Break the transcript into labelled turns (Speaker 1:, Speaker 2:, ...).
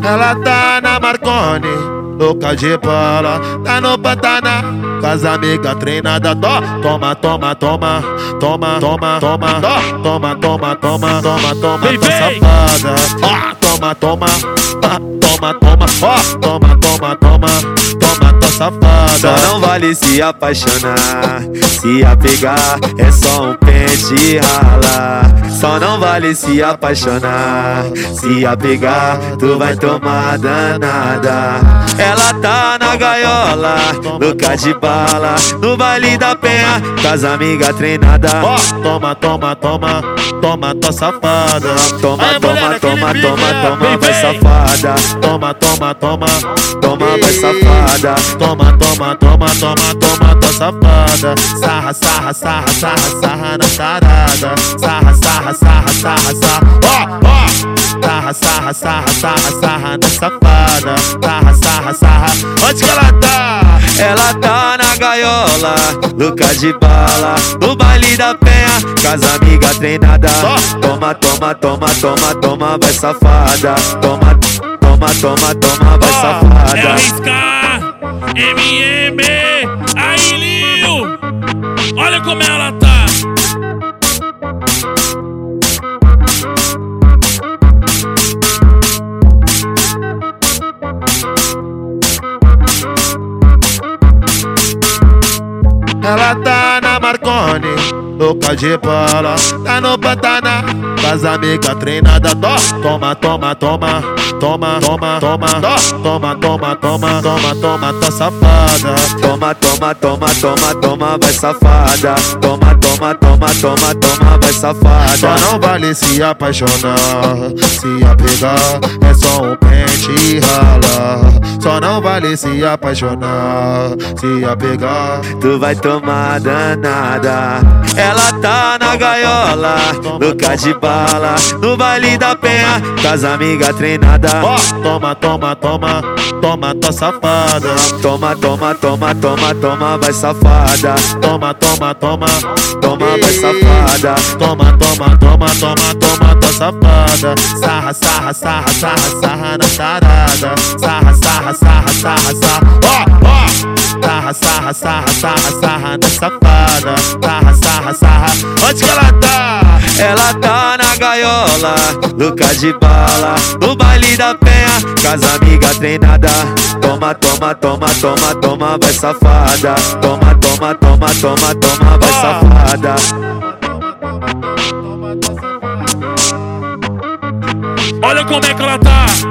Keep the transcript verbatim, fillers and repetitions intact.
Speaker 1: Ela tá na Marconi, louca de bola, tá no Pantanal, com as amigas treinadas. Toma, toma, toma, toma, toma, toma, toma, toma, toma, toma, toma, toma, tua safada. Toma, toma, toma, toma, toma, toma, toma, toma, tua safada.
Speaker 2: Só não vale se apaixonar, se apegar é só um pente e ralar. Só não vale se apaixonar, se apegar tu vai tomar danada. Ela tá na gaiola, louca de bala, no baile da penha, com as amigas treinadas.
Speaker 1: Toma, toma, toma, toma, tua safada.
Speaker 2: Toma,
Speaker 1: Aí,
Speaker 2: toma,
Speaker 1: mulher,
Speaker 2: toma,
Speaker 1: aquele
Speaker 2: toma,
Speaker 1: beat,
Speaker 2: toma,
Speaker 1: vem,
Speaker 2: vai
Speaker 1: vem.
Speaker 2: safada.
Speaker 1: Toma, toma, toma,
Speaker 2: Toma, vai safada.
Speaker 1: toma, toma, toma, toma, toma, tua safada. Sarra, sarra, sarra, sarra, sarra na charada. Sarra, sarra, sarra, sarra, sarra, ó, ó. Sarra, sarra, sarra, sarra, sarra na safada. Sarra, sarra, sarra, onde que ela tá?
Speaker 2: Ela tá na gaiola, louca de bala, no baile da penha, com as amigas treinadas. Toma, toma, toma, toma, toma, vai safada. Toma, toma, toma, toma, vai
Speaker 3: É
Speaker 2: safada.
Speaker 3: arriscar, M M, aí Lil, olha como ela tá.
Speaker 1: Ela tá na Marconi, louca de bola, tá no Pantanal, com as amigas treinadas. Toma, toma, toma, toma, toma, toma, toma, toma, toma, toma, toma, tua safada.
Speaker 2: Toma, toma, toma, toma, toma, vai safada. Toma, toma, toma, toma, toma, vai safada.
Speaker 1: Só não vale se apaixonar, se apegar é só um pente e ralar. Só não vale se apaixonar, se apegar.
Speaker 2: Tu vai tomar danada. Ela tá na gaiola, louca de bala, no baile da penha, com as amigas treinadas.
Speaker 1: Toma, toma, toma, toma, tua safada.
Speaker 2: Toma, toma, toma, toma, toma, vai safada.
Speaker 1: Toma, toma, toma,
Speaker 2: Toma, vai safada.
Speaker 1: toma, toma, toma, toma, toma, tua safada. Sarra, sarra, sarra, sarra, sarra na charada. Sarra, sarra, sarra, sarra, sarra, ó, ó. Sarra, sarra, sarra, sarra, sarra na safada. Sarra, sarra, sarra, onde que ela tá?
Speaker 2: Ela tá na gaiola, louca de bala, no baile da penha, com as amigas treinadas. Toma, toma, toma, toma, toma, vai safada. Toma, toma, toma, toma, toma, vai safada.
Speaker 3: Olha como é que ela tá.